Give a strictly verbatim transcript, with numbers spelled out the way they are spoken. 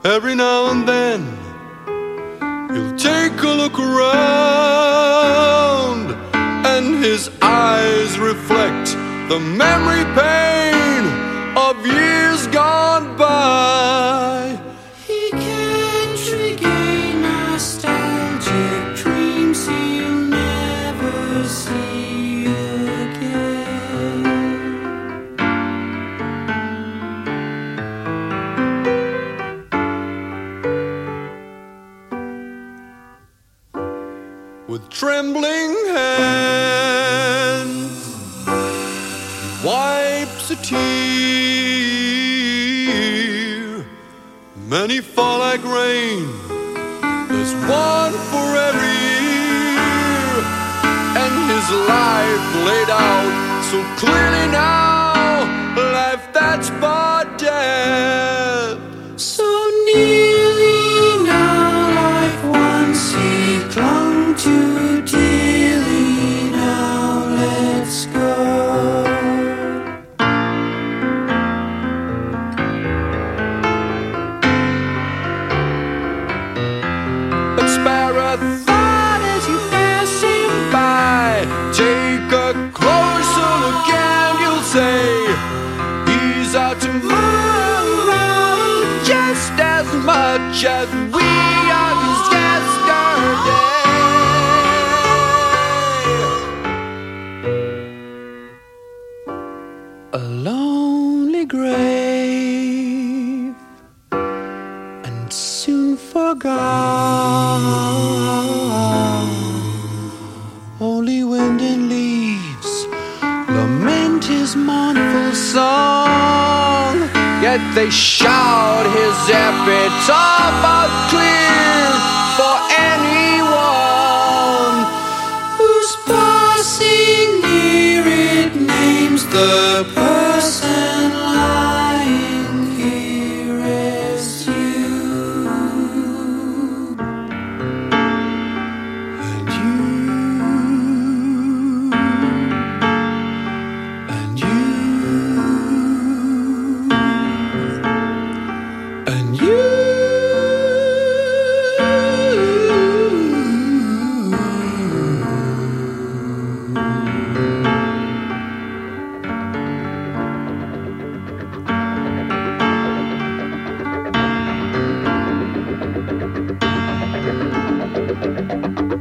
Every now and then he'll take a look around, and his eyes reflect the memory pain of years gone by. He can't regain nostalgic dreams he'll never see again. With trembling hands he wipes a tear. Many fall like rain, there's one for every year. And his life laid out so clearly now, life that's but death. So nearly now, life once he clung to dearly, now let's go. But spare a thought as you pass him by. Take a closer look and you'll say he's our tomorrow, just as much as we are his yesterday. A lonely grave, and soon forgot. Only wind and leaves lament his mournful song, yet they shout his epitaph